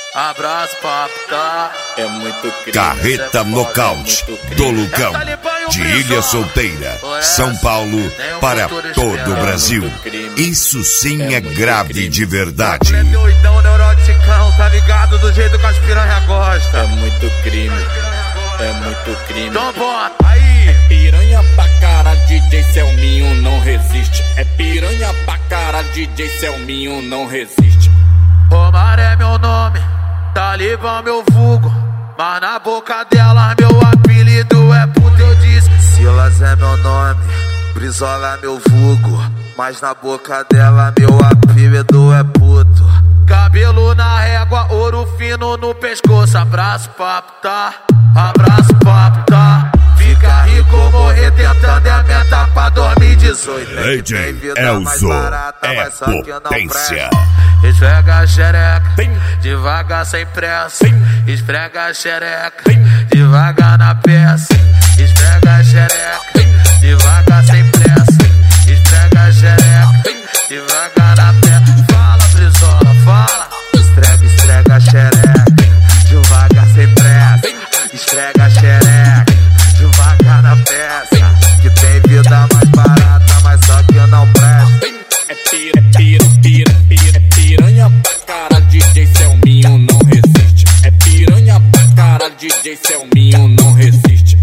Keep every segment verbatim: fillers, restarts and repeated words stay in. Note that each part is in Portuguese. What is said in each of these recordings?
Abraço, papo, tá? É muito crime. Carreta Nocaute do Lucão, de Ilha Solteira, São Paulo, para todo o Brasil. Isso sim é grave de verdade. É doidão, neuroticão, tá ligado do jeito que as piranha gostam. É muito crime. É muito crime. Então bota aí. É piranha pra cara, D J Selminho não resiste. É piranha pra cara, D J Selminho não resiste. Omar é meu nome, Talibã meu vulgo, mas na boca dela meu apelido é puto, eu disse. Silas é meu nome, Brizola é meu vulgo, mas na boca dela meu apelido é puto. Cabelo na régua, ouro fino no pescoço. Abraço, papo, tá? Abraço, papo, tá? Fica rico, morrer tentando é meta pra dois mil e dezoito. Lady Elzo é potência. Esfrega a xereca, devagar sem pressa. Esfrega a xereca, devagar na peça. Esfrega a xereca, devagar sem pressa. Esfrega a xereca, devagar na peça. Fala, Brizola, fala. Esfrega, esfrega a xereca, devagar sem pressa. Esfrega a xereca, devagar na peça. Que tem vida mais barata, mas só que não presta. É pira, pira, pira, pira. É piranha pra cara, D J Selminho não resiste. É piranha pra cara, D J Selminho não resiste.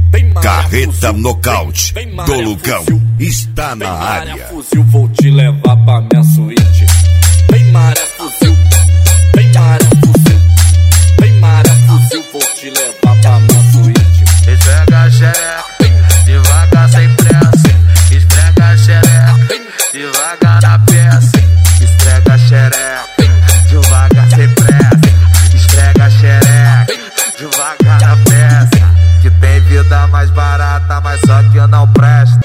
Carreta Nocaute do Lucão está na área. Fuzil, vou te levar pra minha suíte. Vem maré fuzil, vem maré fuzil, vem maré fuzil, vou te levar pra minha suíte. Esfrega a xereca, devagar sem pressa. Esfrega a xereca, devagar na peça. Esfrega a xereca, devagar sem pressa. Esfrega a xereca, devagar na peça. Que tem vida mais barata, mas só que não presta.